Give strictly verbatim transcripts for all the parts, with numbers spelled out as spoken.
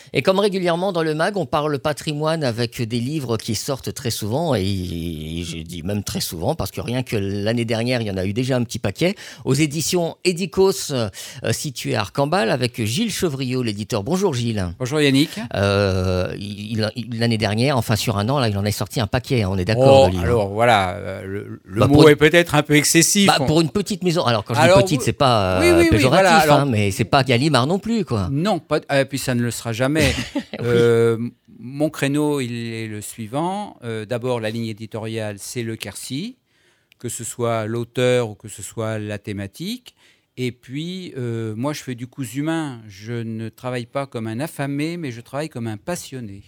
Et comme régulièrement dans le mag, on parle patrimoine avec des livres qui sortent très souvent, et je dis même très souvent, parce que rien que l'année dernière, il y en a eu déjà un petit paquet, aux éditions Edikos, euh, situées à Arcambal, avec Gilles Chevriot, l'éditeur. Bonjour Gilles. Bonjour Yannick. Euh, il, il, l'année dernière, enfin sur un an, là, il en est sorti un paquet, on est d'accord. Oh, de livres. alors voilà, euh, le, le bah, mot une... est peut-être un peu excessif. Bah, on... Pour une petite maison, alors quand je alors, dis petite, vous... c'est pas euh, oui, oui, péjoratif, oui, voilà, alors... hein, mais c'est pas Gallimard non plus, quoi. Non, pas... et puis ça ne le sera jamais. oui. euh, mon créneau, il est le suivant. Euh, d'abord, la ligne éditoriale, c'est le Quercy, que ce soit l'auteur ou que ce soit la thématique. Et puis, euh, moi, je fais du cousu humain. Je ne travaille pas comme un affamé, mais je travaille comme un passionné.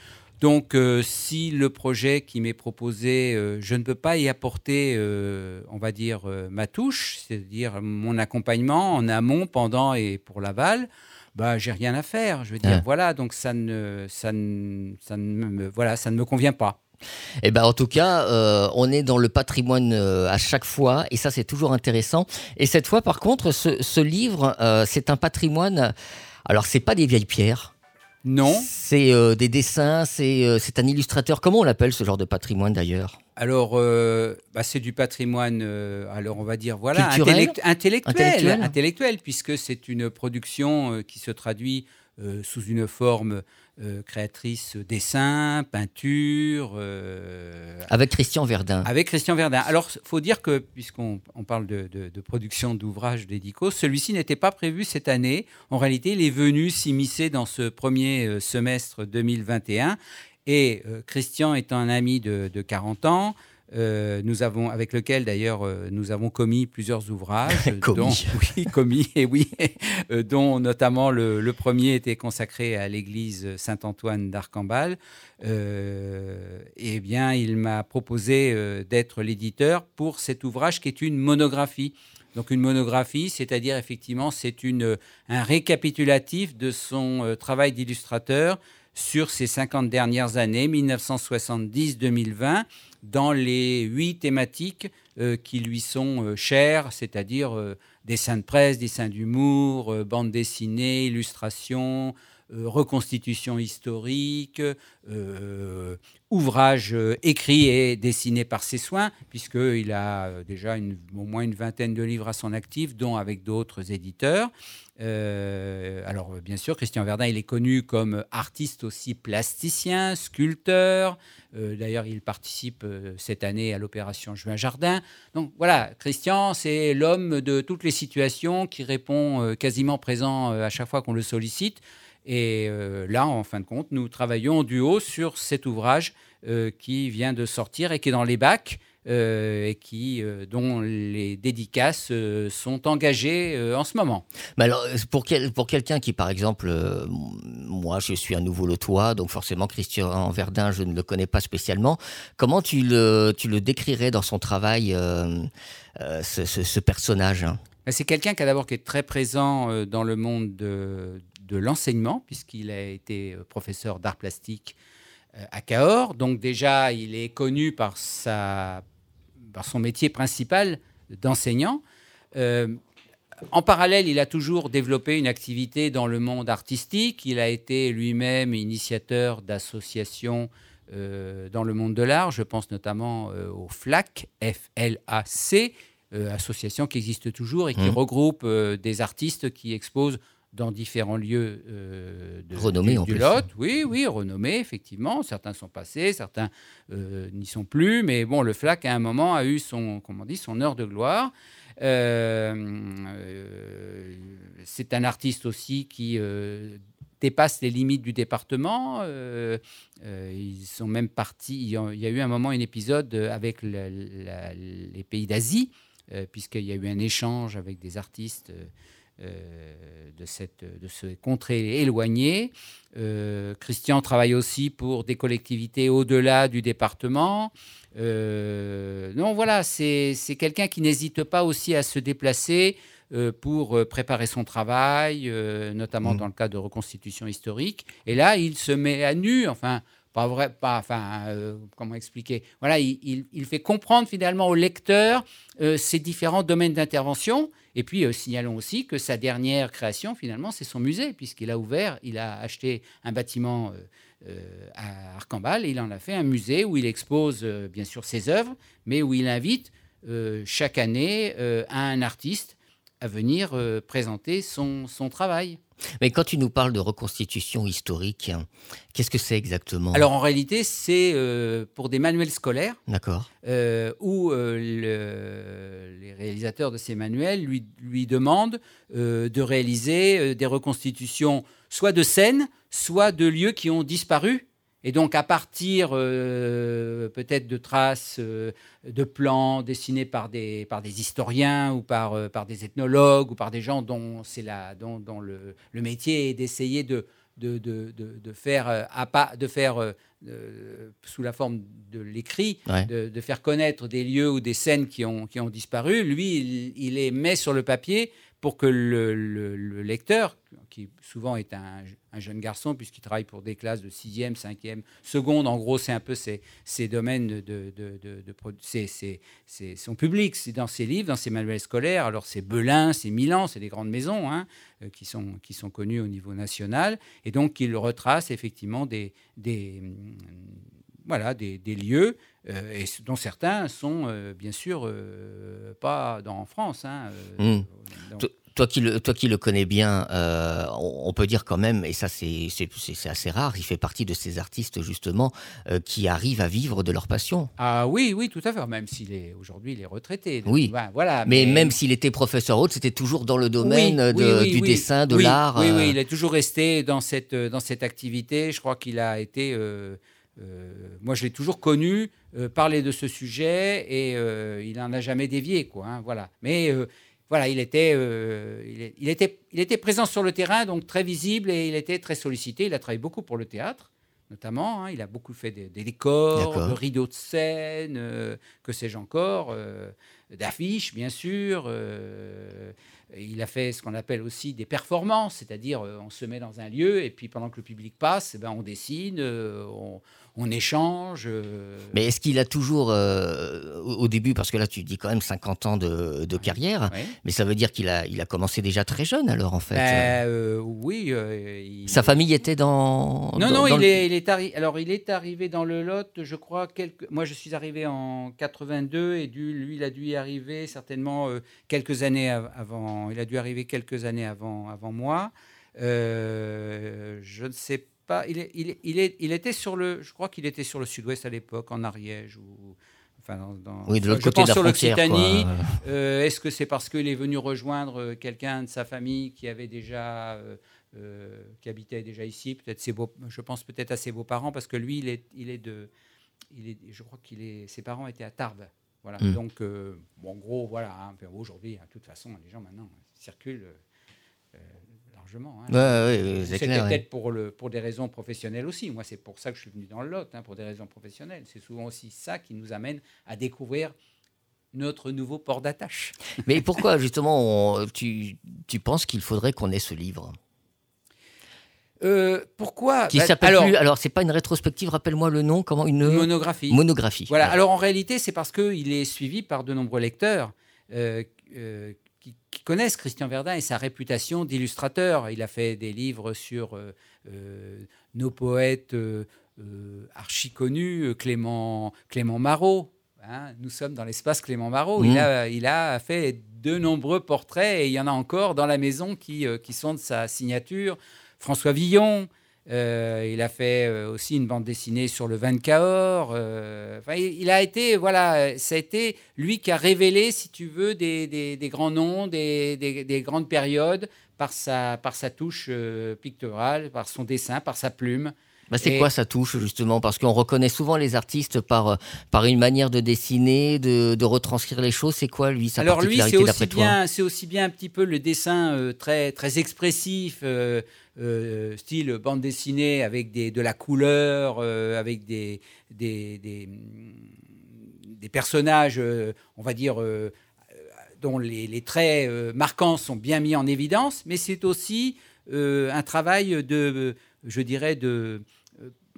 Donc, euh, si le projet qui m'est proposé, euh, je ne peux pas y apporter, euh, on va dire, euh, ma touche, c'est-à-dire mon accompagnement en amont, pendant et pour l'aval, bah, j'ai rien à faire. Je veux dire, ah. voilà, donc ça ne, ça ne, ça ne me, voilà, ça ne me convient pas. Eh ben, en tout cas, euh, on est dans le patrimoine euh, à chaque fois, et ça, c'est toujours intéressant. Et cette fois, par contre, ce, ce livre, euh, c'est un patrimoine. Alors, c'est pas des vieilles pierres. Non. C'est euh, des dessins, c'est, euh, c'est un illustrateur. Comment on l'appelle, ce genre de patrimoine, d'ailleurs ? Alors, euh, bah, c'est du patrimoine, euh, alors on va dire, voilà, intellect- intellectuel, intellectuel, intellectuel, puisque c'est une production euh, qui se traduit euh, sous une forme euh, créatrice, dessin, peinture. Euh, avec Christian Verdin. Avec Christian Verdin. Alors, il faut dire que, puisqu'on on parle de, de, de production d'ouvrages d'Edikos, celui-ci n'était pas prévu cette année. En réalité, il est venu s'immiscer dans ce premier euh, semestre deux mille vingt et un. Et euh, Christian étant un ami de, de quarante ans, euh, nous avons, avec lequel d'ailleurs euh, nous avons commis plusieurs ouvrages. commis. Dont, oui, commis, et oui, euh, dont notamment le, le premier était consacré à l'église Saint-Antoine d'Arcambal. Euh, et bien, il m'a proposé euh, d'être l'éditeur pour cet ouvrage qui est une monographie. Donc une monographie, c'est-à-dire effectivement, c'est une, un récapitulatif de son euh, travail d'illustrateur sur ces cinquante dernières années, dix-neuf cent soixante-dix à deux mille vingt, dans les huit thématiques euh, qui lui sont euh, chères, c'est-à-dire euh, dessins de presse, dessins d'humour, euh, bande dessinée, illustration, euh, reconstitution historique, euh, ouvrages euh, écrits et dessinés par ses soins, puisqu'il a euh, déjà une, au moins une vingtaine de livres à son actif, dont avec d'autres éditeurs. Euh, alors, bien sûr, Christian Verdin, il est connu comme artiste aussi plasticien, sculpteur. Euh, d'ailleurs, il participe euh, cette année à l'opération Juin Jardin. Donc voilà, Christian, c'est l'homme de toutes les situations qui répond euh, quasiment présent euh, à chaque fois qu'on le sollicite. Et euh, là, en fin de compte, nous travaillons en duo sur cet ouvrage euh, qui vient de sortir et qui est dans les bacs. Euh, et qui, euh, dont les dédicaces euh, sont engagées euh, en ce moment. Mais alors, pour, quel, pour quelqu'un qui, par exemple, euh, moi, je suis un nouveau lotois, donc forcément, Christian Verdin, je ne le connais pas spécialement. Comment tu le, tu le décrirais dans son travail, euh, euh, ce, ce, ce personnage, hein ? C'est quelqu'un qui, a d'abord, qui est très présent euh, dans le monde de, de l'enseignement, puisqu'il a été professeur d'art plastique euh, à Cahors. Donc déjà, il est connu par sa... par son métier principal d'enseignant. Euh, en parallèle, il a toujours développé une activité dans le monde artistique. Il a été lui-même initiateur d'associations euh, dans le monde de l'art. Je pense notamment euh, au FLAC, F L A C, euh, association qui existe toujours et qui mmh. regroupe euh, des artistes qui exposent dans différents lieux euh, de, renommés, du, en du plus. Lot. Oui, oui, renommés, effectivement. Certains sont passés, certains euh, n'y sont plus. Mais bon, le FLAC, à un moment, a eu son, comment on dit, son heure de gloire. Euh, euh, c'est un artiste aussi qui euh, dépasse les limites du département. Euh, euh, ils sont même partis... Il y a eu un moment, un épisode avec la, la, les pays d'Asie, euh, puisqu'il y a eu un échange avec des artistes... Euh, Euh, de, cette, de ce contrée éloigné. Euh, Christian travaille aussi pour des collectivités au-delà du département. Euh, non, voilà, c'est, c'est quelqu'un qui n'hésite pas aussi à se déplacer euh, pour préparer son travail, euh, notamment mmh. dans le cadre de reconstitution historique. Et là, il se met à nu, enfin, pas vrai, pas, enfin, euh, comment expliquer? Voilà, il, il, il fait comprendre finalement au lecteur euh, ses différents domaines d'intervention. Et puis, euh, signalons aussi que sa dernière création, finalement, c'est son musée, puisqu'il a ouvert, il a acheté un bâtiment euh, euh, à Arcambal et il en a fait un musée où il expose, euh, bien sûr, ses œuvres, mais où il invite euh, chaque année euh, un artiste à venir euh, présenter son, son travail. Mais quand tu nous parles de reconstitution historique, qu'est-ce que c'est exactement? Alors en réalité, c'est euh, pour des manuels scolaires. D'accord. Euh, où euh, le, les réalisateurs de ces manuels lui, lui demandent euh, de réaliser euh, des reconstitutions soit de scènes, soit de lieux qui ont disparu. Et donc, à partir euh, peut-être de traces, euh, de plans dessinés par des, par des historiens ou par, euh, par des ethnologues ou par des gens dont, c'est la, dont, dont le, le métier est d'essayer de, de, de, de, de faire, euh, à pas, de faire euh, euh, sous la forme de l'écrit, Ouais. de, de faire connaître des lieux ou des scènes qui ont, qui ont disparu. Lui, il, il les met sur le papier pour que le, le, le lecteur, qui souvent est un, un jeune garçon, puisqu'il travaille pour des classes de sixième, cinquième, seconde, en gros, c'est un peu ses, ses domaines de... de, de, de, de c'est, c'est, c'est son public, c'est dans ses livres, dans ses manuels scolaires. Alors, c'est Belin, c'est Milan, c'est des grandes maisons hein, euh, qui, sont, qui sont connues au niveau national. Et donc, il retrace effectivement des... des Voilà, des, des lieux, euh, et dont certains sont, euh, bien sûr, euh, pas dans, en France. Hein, euh, Mmh. dans... To- Toi qui, le, toi qui le connais bien, euh, on, on peut dire quand même, et ça c'est, c'est, c'est, c'est assez rare, il fait partie de ces artistes justement euh, qui arrivent à vivre de leur passion. Ah oui, oui, tout à fait, même s'il est aujourd'hui il est retraité. Oui, ben, voilà, mais, mais même s'il était professeur autre, c'était toujours dans le domaine oui, de, oui, oui, du oui, dessin, de oui, l'art. Oui, euh... oui, il est toujours resté dans cette, dans cette activité. Je crois qu'il a été... Euh, Euh, moi, je l'ai toujours connu euh, parler de ce sujet et euh, il n'en a jamais dévié, quoi. Hein, voilà. Mais euh, voilà, il était, euh, il, est, il était, il était présent sur le terrain, donc très visible et il était très sollicité. Il a travaillé beaucoup pour le théâtre, notamment. Hein, il a beaucoup fait des, des décors, D'accord. de rideaux de scène, euh, que sais-je encore, euh, d'affiches, bien sûr. Euh, il a fait ce qu'on appelle aussi des performances, c'est-à-dire euh, on se met dans un lieu et puis pendant que le public passe, eh ben, on dessine, euh, on, on échange. Euh... Mais est-ce qu'il a toujours, euh, au, au début, parce que là tu dis quand même cinquante ans de, de carrière, Oui. mais ça veut dire qu'il a, il a commencé déjà très jeune alors en fait. Ben, euh, oui. Euh, il... Sa famille était dans... Non, dans, non, dans il, le... est, il, est arri... Alors, il est arrivé dans le Lot, je crois, quelques... moi je suis arrivé en quatre-vingt-deux et du... lui il a dû y arriver certainement euh, quelques années avant, il a dû arriver quelques années avant, avant moi. Euh, je ne sais pas, il, est, il, est, il, est, il était sur le, je crois qu'il était sur le sud-ouest à l'époque, en Ariège ou... Enfin, dans, dans, oui, de l'autre je côté pense de la sur frontière. l'Occitanie. Euh, est-ce que c'est parce qu'il est venu rejoindre quelqu'un de sa famille qui avait déjà... Euh, Euh, qui habitait déjà ici, peut-être ses beaux, je pense peut-être à ses beaux-parents, parce que lui, il est, il est de, il est, je crois qu'il est, ses parents étaient à Tarbes, voilà. Mm. Donc, euh, bon, en gros, voilà. Hein, aujourd'hui, de toute façon, les gens maintenant circulent euh, largement. Hein. Ouais, ouais, c'est C'était clair, peut-être ouais. pour le, pour des raisons professionnelles aussi. Moi, c'est pour ça que je suis venu dans le Lot, hein, pour des raisons professionnelles. C'est souvent aussi ça qui nous amène à découvrir notre nouveau port d'attache. Mais pourquoi justement, on, tu, tu penses qu'il faudrait qu'on ait ce livre? Euh, pourquoi Qui bah, s'appelle alors, plus, alors c'est pas une rétrospective, rappelle-moi le nom, comment une monographie. Monographie. Voilà. Ouais. Alors en réalité, c'est parce qu'il est suivi par de nombreux lecteurs euh, euh, qui, qui connaissent Christian Verdun et sa réputation d'illustrateur. Il a fait des livres sur euh, euh, nos poètes euh, euh, archi connus, Clément, Clément Marot. Hein, nous sommes dans l'espace Clément Marot. Mmh. Il, a, il a fait de nombreux portraits et il y en a encore dans la maison qui, euh, qui sont de sa signature. François Villon, euh, il a fait euh, aussi une bande dessinée sur le vin de Cahors. Euh, enfin, il, il a été, voilà, ça a été lui qui a révélé, si tu veux, des, des, des grands noms, des, des, des grandes périodes par sa, par sa touche euh, picturale, par son dessin, par sa plume. Bah c'est et... quoi sa touche justement? Parce qu'on reconnaît souvent les artistes par, par une manière de dessiner, de, de retranscrire les choses. C'est quoi lui sa Alors particularité lui, c'est d'après aussi toi? bien, c'est aussi bien un petit peu le dessin euh, très, très expressif, euh, euh, style bande dessinée avec des, de la couleur, euh, avec des, des, des, des personnages, euh, on va dire, euh, dont les, les traits euh, marquants sont bien mis en évidence. Mais c'est aussi euh, un travail de, je dirais, de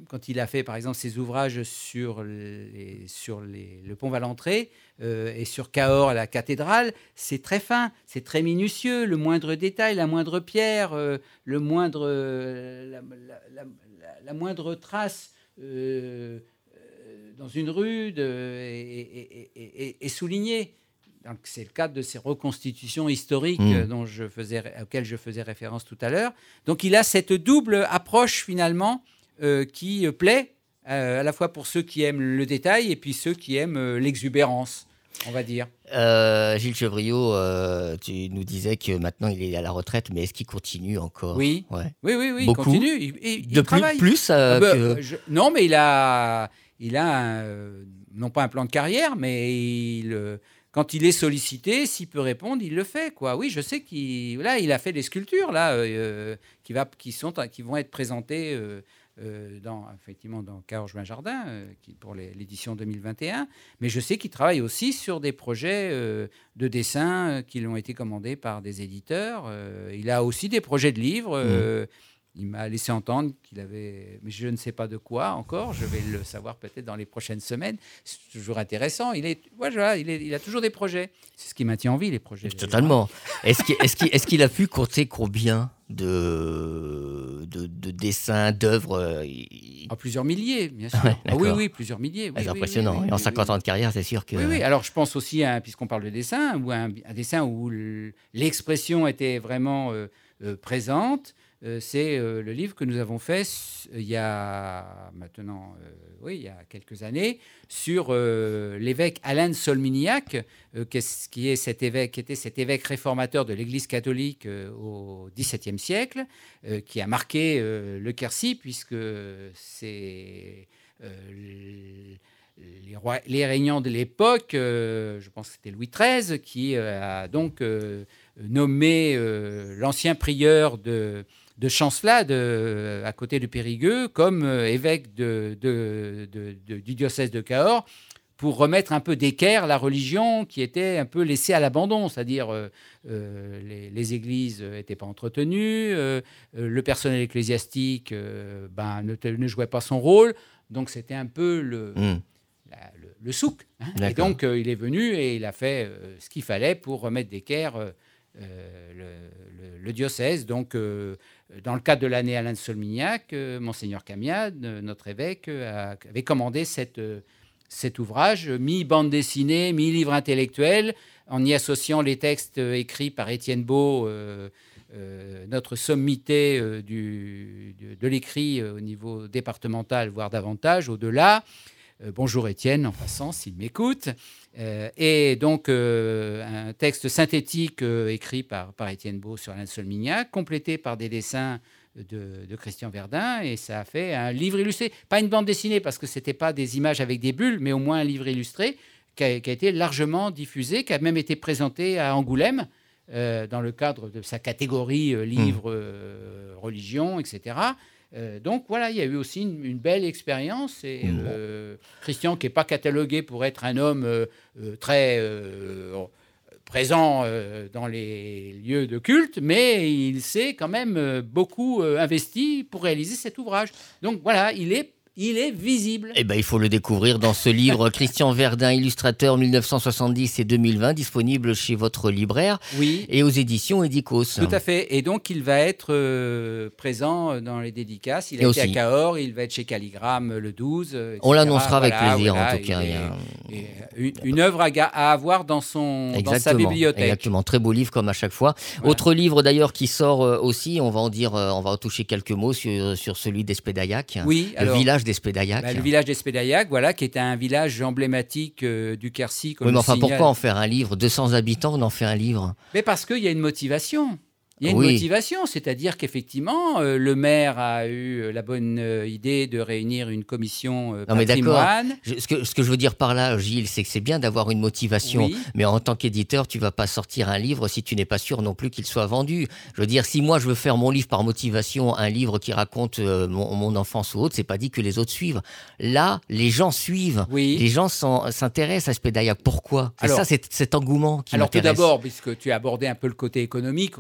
quand il a fait, par exemple, ses ouvrages sur, les, sur les, le pont Valentré euh, et sur Cahors, la cathédrale, c'est très fin, c'est très minutieux. Le moindre détail, la moindre pierre, euh, le moindre, euh, la, la, la, la, la moindre trace euh, euh, dans une rue de, est, est, est, est soulignée. Donc, c'est le cadre de ces reconstitutions historiques mmh. dont je faisais, auxquelles je faisais référence tout à l'heure. Donc, il a cette double approche, finalement, euh, qui plaît euh, à la fois pour ceux qui aiment le détail et puis ceux qui aiment euh, l'exubérance, on va dire. Euh, Gilles Chevriot, euh, tu nous disais que maintenant, il est à la retraite, mais est-ce qu'il continue encore ? Oui, ouais. oui, oui, oui, Beaucoup. il continue. Il, il, de il travaille. plus, plus euh, ah ben, que... je, Non, mais il a, il a un, non pas un plan de carrière, mais il... Quand il est sollicité, s'il peut répondre, il le fait, quoi. Oui, je sais qu'il là, il a fait des sculptures là, euh, qui, va, qui, sont, qui vont être présentées euh, euh, dans, effectivement dans Cahors-Juin-Jardin euh, qui, pour les, l'édition deux mille vingt et un. Mais je sais qu'il travaille aussi sur des projets euh, de dessin euh, qui lui ont été commandés par des éditeurs. Euh, il a aussi des projets de livres. Euh, mmh. Il m'a laissé entendre qu'il avait... Mais je ne sais pas de quoi encore. Je vais le savoir peut-être dans les prochaines semaines. C'est toujours intéressant. Il, est... Voilà, il, est... il a toujours des projets. C'est ce qui maintient en vie, les projets. Totalement. Est-ce qu'il, est-ce qu'il, est-ce qu'il a pu compter combien de, de, de dessins, d'œuvres il... ah, plusieurs milliers, bien sûr. Ouais, ah, oui, oui, plusieurs milliers. Oui, c'est oui, impressionnant. Oui, oui, Et en oui, cinquante oui. ans de carrière, c'est sûr que... Oui, oui. Alors, je pense aussi, à, puisqu'on parle de dessin, ou un, un dessin où l'expression était vraiment euh, euh, présente. Euh, c'est euh, le livre que nous avons fait euh, il y a maintenant, euh, oui, il y a quelques années, sur euh, l'évêque Alain de Solminiac, euh, qui, est cet évêque, qui était cet évêque réformateur de l'Église catholique euh, au XVIIe siècle, euh, qui a marqué euh, le Quercy, puisque c'est euh, les, rois, les régnants de l'époque, euh, je pense que c'était Louis treize, qui euh, a donc euh, nommé euh, l'ancien prieur de de Chancelat, de, à côté de Périgueux, comme euh, évêque de, de, de, de, du diocèse de Cahors, pour remettre un peu d'équerre la religion qui était un peu laissée à l'abandon, c'est-à-dire euh, euh, les, les églises n'étaient pas entretenues, euh, le personnel ecclésiastique euh, ben, ne, ne jouait pas son rôle, donc c'était un peu le, mmh. la, le, le souk. Hein. Et donc euh, il est venu et il a fait euh, ce qu'il fallait pour remettre d'équerre euh, Euh, le, le, le diocèse. Donc, euh, dans le cadre de l'année Alain de Solminiac, euh, Monseigneur Camiade, euh, notre évêque, euh, avait commandé cette, euh, cet ouvrage, mi-bande dessinée, mi-livre intellectuel, en y associant les textes euh, écrits par Étienne Beau, euh, euh, notre sommité euh, du, de, de l'écrit euh, au niveau départemental, voire davantage, au-delà. Euh, bonjour Étienne, en passant, s'il m'écoute. Euh, et donc, euh, un texte synthétique euh, écrit par, par Étienne Beau sur Alain de Solminiac, complété par des dessins de, de Christian Verdun, et ça a fait un livre illustré. Pas une bande dessinée, parce que ce n'était pas des images avec des bulles, mais au moins un livre illustré qui a, qui a été largement diffusé, qui a même été présenté à Angoulême, euh, dans le cadre de sa catégorie euh, livre, euh, religion, et cetera. Euh, donc voilà, il y a eu aussi une, une belle expérience. Et euh, Christian, qui n'est pas catalogué pour être un homme euh, euh, très euh, présent euh, dans les lieux de culte, mais il s'est quand même euh, beaucoup euh, investi pour réaliser cet ouvrage. Donc voilà, il est Il est visible. Eh ben, il faut le découvrir dans ce livre Christian Verdun, illustrateur mille neuf cent soixante-dix et deux mille vingt, disponible chez votre libraire oui. et aux éditions Edikos. Tout à fait. Et donc, il va être euh, présent dans les dédicaces. Il a et été aussi. à Cahors, il va être chez Calligramme le douze. et cetera. On l'annoncera voilà, avec plaisir, voilà, en tout cas. Et, il y a... et une, une œuvre à, à avoir dans, son, dans sa bibliothèque. Exactement, très beau livre comme à chaque fois. Voilà. Autre livre d'ailleurs qui sort aussi, on va en dire, on va en toucher quelques mots sur, sur celui d'Espédaillac. Oui, le alors, village d'Espédaillac. Bah, le village d'Espédaillac, voilà, qui est un village emblématique euh, du Quercy. Oui, mais enfin, signale. Pourquoi en faire un livre ? deux cents habitants, on en fait un livre ? Mais parce qu'il y a une motivation. Il y a une oui. motivation, c'est-à-dire qu'effectivement, euh, le maire a eu la bonne euh, idée de réunir une commission euh, non, mais patrimoine. D'accord. Je, ce, que, ce que je veux dire par là, Gilles, c'est que c'est bien d'avoir une motivation, oui. mais en tant qu'éditeur, tu ne vas pas sortir un livre si tu n'es pas sûr non plus qu'il soit vendu. Je veux dire, si moi je veux faire mon livre par motivation, un livre qui raconte euh, mon, mon enfance ou autre, c'est pas dit que les autres suivent. Là, les gens suivent, oui. les gens s'intéressent à Espédaillac. Pourquoi ? C'est alors, ça, c'est cet engouement qui alors m'intéresse. Alors tout d'abord, puisque tu as abordé un peu le côté économique, bien sûr,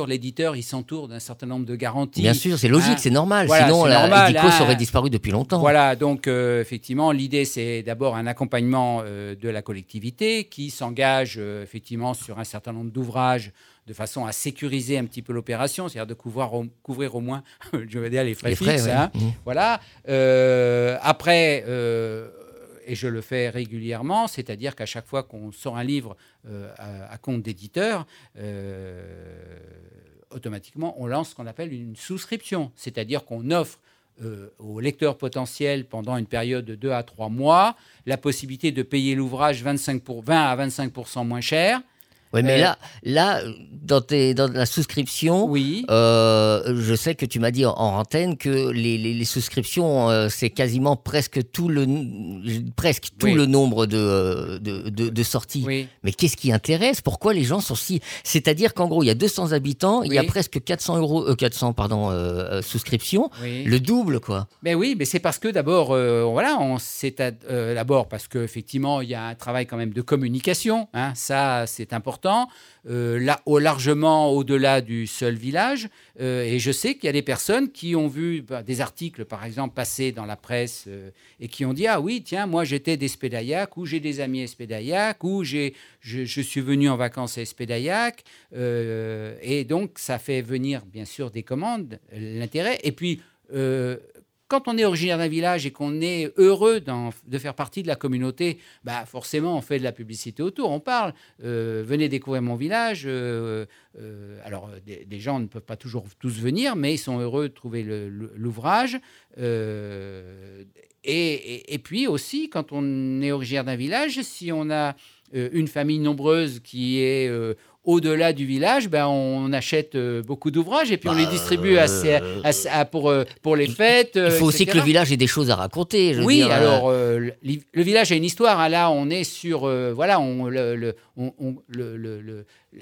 l'éditeur, il s'entoure d'un certain nombre de garanties. Bien sûr, c'est logique, hein. c'est normal. Voilà, Sinon, c'est la normal, Edikos hein. aurait disparu depuis longtemps. Voilà, donc euh, effectivement, l'idée, c'est d'abord un accompagnement euh, de la collectivité qui s'engage euh, effectivement sur un certain nombre d'ouvrages de façon à sécuriser un petit peu l'opération, c'est-à-dire de couvrir au, couvrir au moins, je veux dire, les frais, Les frais, fixes. ouais. Hein. Mmh. Voilà. Euh, après, euh, et je le fais régulièrement, c'est-à-dire qu'à chaque fois qu'on sort un livre euh, à, à compte d'éditeur, euh, automatiquement, on lance ce qu'on appelle une souscription, c'est-à-dire qu'on offre euh, aux lecteurs potentiels pendant une période de deux à trois mois la possibilité de payer l'ouvrage vingt-cinq pour, vingt à vingt-cinq pour cent moins cher. Oui, mais Euh, là, là dans, tes, dans la souscription, Oui. euh, je sais que tu m'as dit en, en antenne que les, les, les souscriptions, euh, c'est quasiment presque tout le, presque tout Oui. le nombre de, de, de, de sorties. Oui. Mais qu'est-ce qui intéresse? Pourquoi les gens sont si... C'est-à-dire qu'en gros, il y a deux cents habitants, il y a Oui. presque quatre cents euros, euh, quatre cents, pardon, euh, souscriptions, Oui. le double, quoi. Ben oui, mais c'est parce que d'abord, euh, voilà, on c'est à- euh, d'abord parce qu'effectivement, il y a un travail quand même de communication, hein, ça c'est important, euh, là, au, largement au-delà du seul village. Euh, et je sais qu'il y a des personnes qui ont vu bah, des articles, par exemple, passer dans la presse euh, et qui ont dit ah oui, tiens, moi j'étais d'Espédaillac, ou j'ai des amis Espédaillac, ou j'ai, je, je suis venu en vacances à Espédaillac. Euh, et donc, ça fait venir, bien sûr, des commandes, l'intérêt. Et puis, euh, quand on est originaire d'un village et qu'on est heureux d'en- de faire partie de la communauté, bah forcément, on fait de la publicité autour, on parle. Euh, venez découvrir mon village. Euh, euh, alors, des, des gens ne peuvent pas toujours tous venir, mais ils sont heureux de trouver le- le- l'ouvrage. Euh, et, et- et puis aussi, quand on est originaire d'un village, si on a euh, une famille nombreuse qui est euh, au-delà du village, ben, on achète euh, beaucoup d'ouvrages et puis on Bah, les distribue assez, euh, assez- à- pour, euh, pour les fêtes. Il faut euh, aussi que et cetera. le village ait des choses à raconter. Je veux Oui, dire, euh, alors euh, le, le village a une histoire. Hein, là, on est sur euh, voilà, on le, le- on- on- le- le- le- le-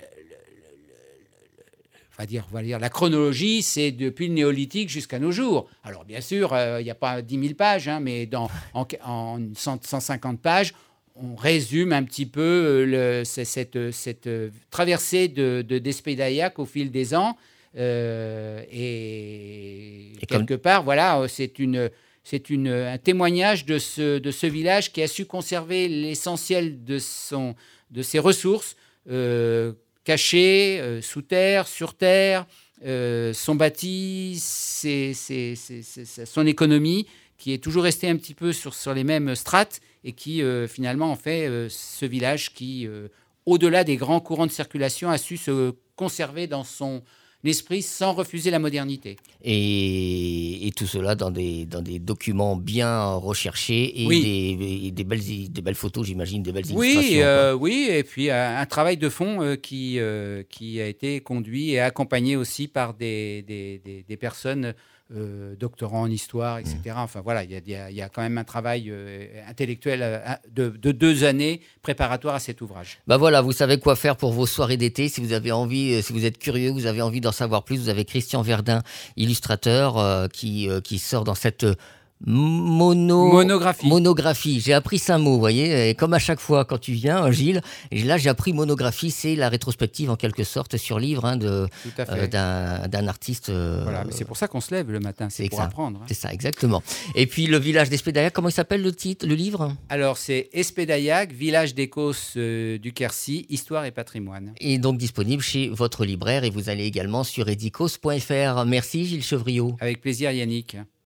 on va dire, on va dire, la chronologie, c'est depuis le néolithique jusqu'à nos jours. Alors, bien sûr, euh, il n'y a pas dix mille pages, hein, mais dans, en, en cent, cent cinquante pages, on résume un petit peu euh, le, c'est- cette, cette euh, traversée de, de, d'Espédaillac au fil des ans. Euh, et, Et comme- quelque part, voilà, euh, c'est une... C'est une, un témoignage de ce, de ce village qui a su conserver l'essentiel de, son, de ses ressources, euh, cachées, euh, sous terre, sur terre, euh, son bâti, ses- ses- ses- ses- son économie, qui est toujours restée un petit peu sur, sur les mêmes strates et qui euh, finalement en fait euh, ce village qui, euh, au-delà des grands courants de circulation, a su se conserver dans son esprit sans refuser la modernité. Et, et tout cela dans des, dans des documents bien recherchés et, Oui. des, et des, belles, des belles photos, j'imagine, des belles Oui, illustrations. euh, oui, et puis un, un travail de fond euh, qui, euh, qui a été conduit et accompagné aussi par des, des, des, des personnes euh, doctorants en histoire, et cetera. Enfin voilà, il y a, il y a- il y a quand même un travail euh, intellectuel euh, de, de deux années préparatoire à cet ouvrage. Bah voilà, vous savez quoi faire pour vos soirées d'été. Si vous avez envie, euh, si vous êtes curieux, vous avez envie d'en savoir plus, vous avez Christian Verdun, illustrateur, euh, qui, euh, qui sort dans cette euh, mono... Monographie. monographie. J'ai appris cinq mots, vous voyez. Et comme à chaque fois quand tu viens, Gilles, et là j'ai appris monographie, c'est la rétrospective en quelque sorte sur livre hein, de, Tout à fait. euh, d'un, d'un artiste. euh, Voilà, mais c'est pour ça qu'on se lève le matin, c'est c'est pour ça. apprendre. hein. C'est ça, exactement. Et puis le village d'Espédaillac, comment il s'appelle le titre, le livre? Alors c'est Espédaillac, village d'Écosse euh, du Quercy, histoire et patrimoine. Et donc disponible chez votre libraire et vous allez également sur edikos point f r. Merci Gilles Chevriot. Avec plaisir Yannick.